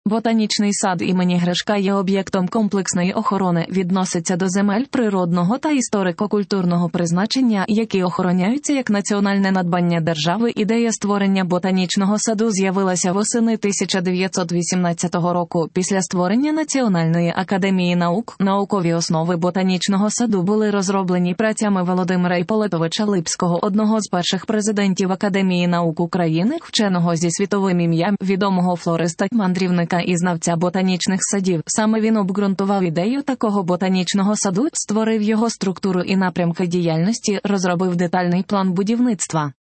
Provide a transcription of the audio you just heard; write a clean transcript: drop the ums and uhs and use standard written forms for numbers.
Ботанічний сад імені Гришка є об'єктом комплексної охорони, відноситься до земель природного та історико-культурного призначення, які охороняються як національне надбання держави. Ідея створення ботанічного саду з'явилася восени 1918 року. Після створення Національної академії наук, наукові основи ботанічного саду були розроблені працями Володимира Іпполитовича Липського, одного з перших президентів Академії наук України, вченого зі світовим ім'ям, відомого флориста, мандрівника і знавця ботанічних садів. Саме він обґрунтував ідею такого ботанічного саду, створив його структуру і напрямки діяльності, розробив детальний план будівництва.